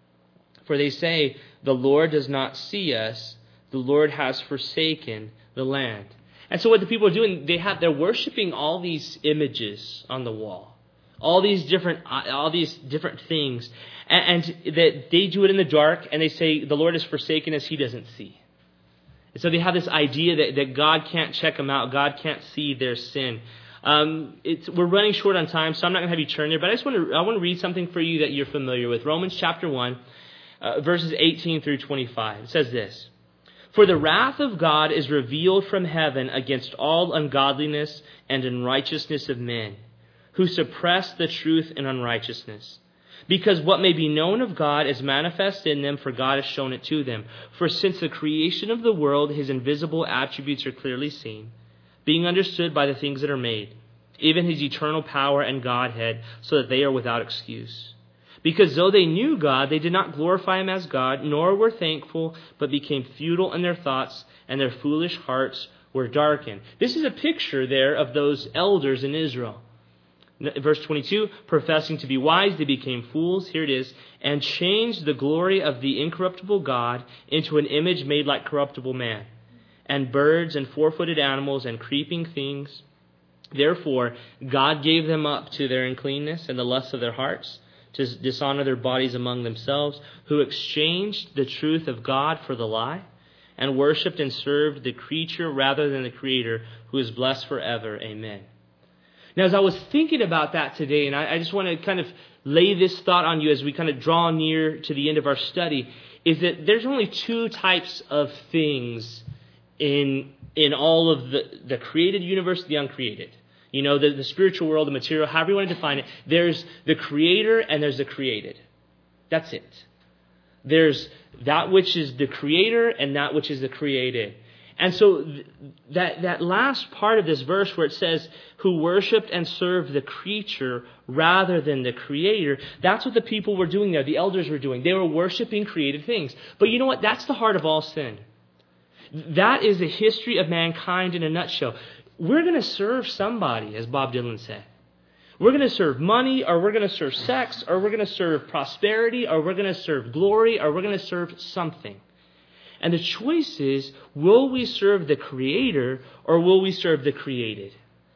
For they say, the Lord does not see us, the Lord has forsaken the land. And so what the people are doing, they have, they're worshiping all these images on the wall. All these different, all these different things, and, and that they do it in the dark, and they say the Lord has forsaken us; He doesn't see. And so they have this idea that, that God can't check them out, God can't see their sin. Um, it's, we're running short on time, so I'm not going to have you turn there. But I just want to, I want to read something for you that you're familiar with. Romans chapter one, uh, verses eighteen through twenty-five. It says this: For the wrath of God is revealed from heaven against all ungodliness and unrighteousness of men, who suppress the truth in unrighteousness. Because what may be known of God is manifest in them, for God has shown it to them. For since the creation of the world, his invisible attributes are clearly seen, being understood by the things that are made, even his eternal power and Godhead, so that they are without excuse. Because though they knew God, they did not glorify him as God, nor were thankful, but became futile in their thoughts, and their foolish hearts were darkened. This is a picture there of those elders in Israel. Verse twenty-two, professing to be wise, they became fools, here it is, and changed the glory of the incorruptible God into an image made like corruptible man, and birds and four-footed animals and creeping things. Therefore, God gave them up to their uncleanness and the lusts of their hearts, to dishonor their bodies among themselves, who exchanged the truth of God for the lie, and worshipped and served the creature rather than the Creator, who is blessed forever. Amen. Now, as I was thinking about that today, and I, I just want to kind of lay this thought on you as we kind of draw near to the end of our study, is that there's only two types of things in in all of the, the created universe, the uncreated. You know, the, the spiritual world, the material, however you want to define it. There's the creator and there's the created. That's it. There's that which is the creator and that which is the created. And so th- that, that last part of this verse where it says, who worshipped and served the creature rather than the creator, that's what the people were doing there. The elders were doing. They were worshiping created things. But you know what? That's the heart of all sin. That is the history of mankind in a nutshell. We're going to serve somebody, as Bob Dylan said. We're going to serve money, or we're going to serve sex, or we're going to serve prosperity, or we're going to serve glory, or we're going to serve something. And the choice is, will we serve the Creator, or will we serve the created?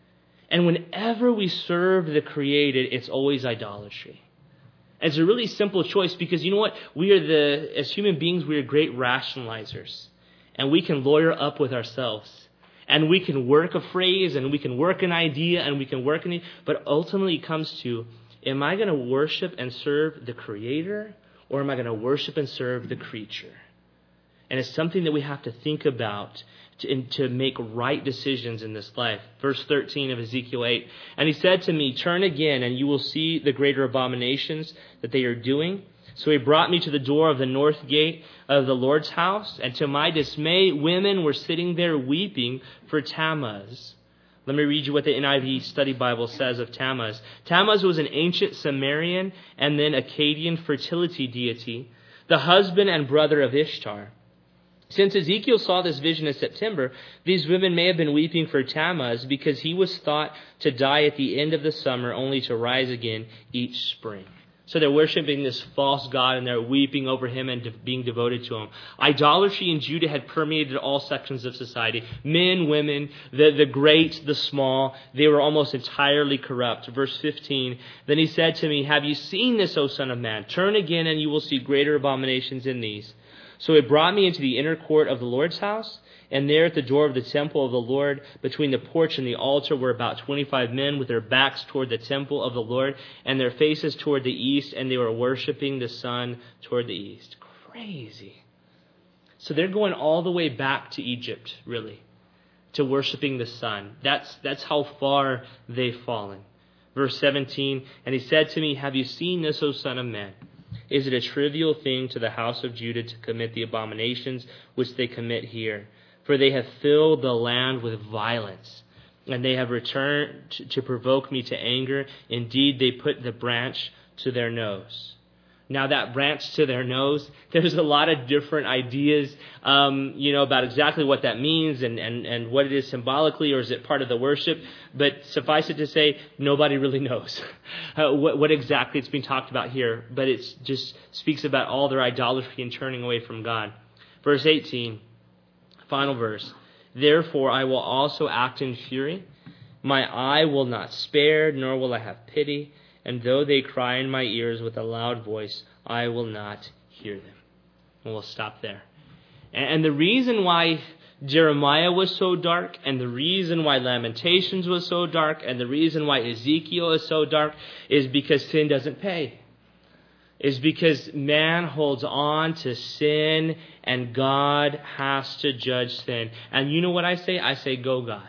And whenever we serve the created, it's always idolatry. And it's a really simple choice, because you know what? We are the, as human beings, we are great rationalizers. And we can lawyer up with ourselves. And we can work a phrase, and we can work an idea, and we can work an... But ultimately it comes to, am I going to worship and serve the Creator, or am I going to worship and serve the creature? And it's something that we have to think about to, to make right decisions in this life. Verse thirteen of Ezekiel eight, and he said to me, turn again, and you will see the greater abominations that they are doing. So he brought me to the door of the north gate of the Lord's house, and to my dismay, women were sitting there weeping for Tammuz. Let me read you what the N I V Study Bible says of Tammuz. Tammuz was an ancient Sumerian and then Akkadian fertility deity, the husband and brother of Ishtar. Since Ezekiel saw this vision in September, these women may have been weeping for Tammuz because he was thought to die at the end of the summer, only to rise again each spring. So they're worshiping this false god, and they're weeping over him and de- being devoted to him. Idolatry in Judah had permeated all sections of society. Men, women, the, the great, the small, they were almost entirely corrupt. Verse fifteen, then he said to me, have you seen this, O son of man? Turn again, and you will see greater abominations than these. So he brought me into the inner court of the Lord's house, and there at the door of the temple of the Lord, between the porch and the altar, were about twenty-five men with their backs toward the temple of the Lord and their faces toward the east, and they were worshiping the sun toward the east. Crazy. So they're going all the way back to Egypt, really, to worshiping the sun. That's, that's how far they've fallen. Verse seventeen, and he said to me, have you seen this, O son of man? Is it a trivial thing to the house of Judah to commit the abominations which they commit here? For they have filled the land with violence, and they have returned to, to provoke me to anger. Indeed, they put the branch to their nose. Now, that branch to their nose, there's a lot of different ideas, um, you know, about exactly what that means and, and, and what it is symbolically, or is it part of the worship? But suffice it to say, nobody really knows uh, what, what exactly it's being talked about here. But it just speaks about all their idolatry and turning away from God. Verse eighteen, final verse. Therefore, I will also act in fury. My eye will not spare, nor will I have pity. And though they cry in my ears with a loud voice, I will not hear them. And we'll stop there. And the reason why Jeremiah was so dark, and the reason why Lamentations was so dark, and the reason why Ezekiel is so dark, is because sin doesn't pay. is because man holds on to sin and God has to judge sin. And you know what I say? I say, go God.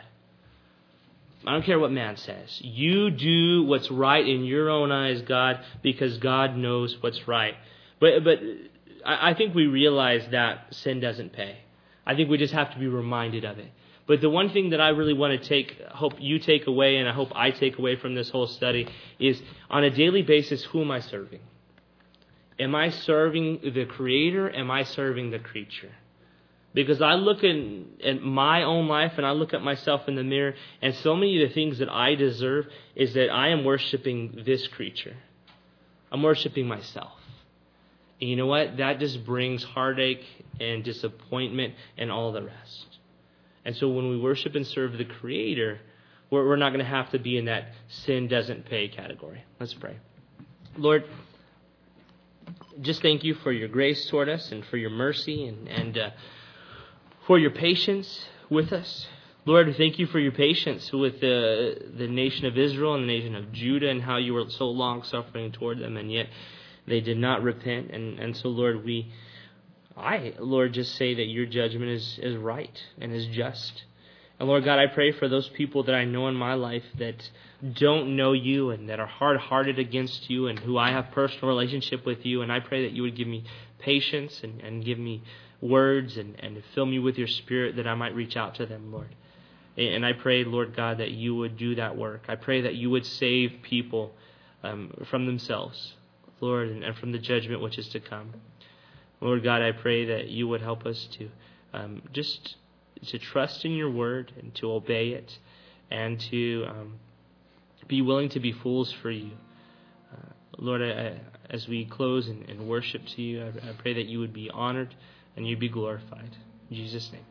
I don't care what man says. You do what's right in your own eyes, God, because God knows what's right. But but I think we realize that sin doesn't pay. I think we just have to be reminded of it. But the one thing that I really want to take, hope you take away, and I hope I take away from this whole study, is on a daily basis, who am I serving? Am I serving the Creator? Am I serving the creature? Because I look in, at my own life and I look at myself in the mirror, and so many of the things that I deserve is that I am worshiping this creature. I'm worshiping myself. And you know what? That just brings heartache and disappointment and all the rest. And so when we worship and serve the Creator, we're, we're not going to have to be in that sin doesn't pay category. Let's pray. Lord, just thank you for your grace toward us and for your mercy and, and uh, for your patience with us. Lord, thank you for your patience with the, the nation of Israel and the nation of Judah and how you were so long-suffering toward them, and yet they did not repent. And, and so, Lord, we, I, Lord, just say that your judgment is, is right and is just. And Lord God, I pray for those people that I know in my life that don't know you and that are hard-hearted against you and who I have personal relationship with you. And I pray that you would give me patience and, and give me words and, and fill me with your Spirit that I might reach out to them, Lord. And I pray, Lord God, that you would do that work. I pray that you would save people um, from themselves, Lord, and, and from the judgment which is to come. Lord God, I pray that you would help us to um, just to trust in your word and to obey it and to um, be willing to be fools for you. Uh, Lord, I, I, as we close and, and worship to you, I, I pray that you would be honored and you'd be glorified. In Jesus' name.